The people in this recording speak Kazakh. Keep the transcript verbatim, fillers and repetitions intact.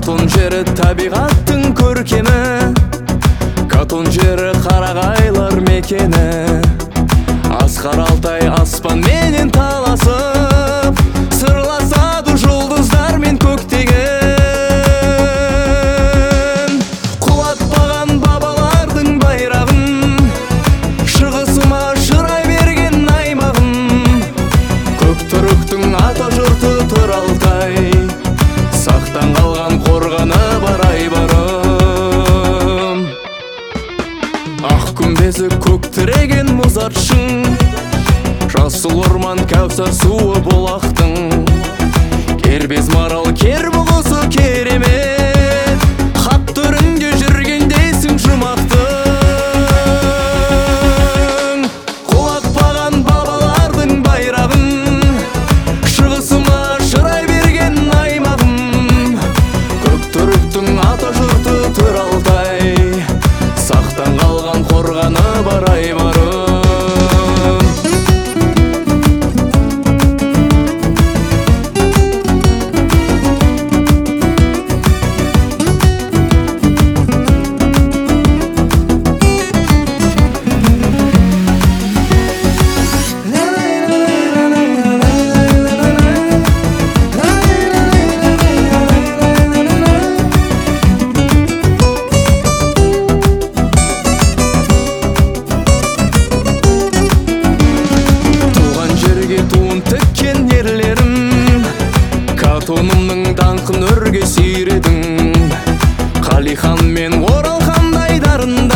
Катон жері табиғаттың көркемі, Катон жері қарағайлар мекені. Асқар Алтай аспан менен таласып, сырласады жұлдыздар мен көктеген. Құлатпаған бабалардың байрағын, шығысыма шырай берген аймағым. Көктүріктің ата жұрты тұр Алтай, сақтан қалған қорғаны бар айбарым. Ақ күмбезі көк тіреген мұзаршың, жасыл орман кәусар суы бұлақтың. Кербез марал кер бұғысы керемет, хат төрінде жүргендейсің жұмақтың. Құлатпаған бабалардың байрағын, шығысыма шырай берген аймағым. Көктүріктің ата жұрты тұр Алтай, сақтан қалған қорғаны бар айбарым. Тіккен ерлерім, Катонымның даңқын өрге сүйредің. Қалихан мен Оралхандай дарында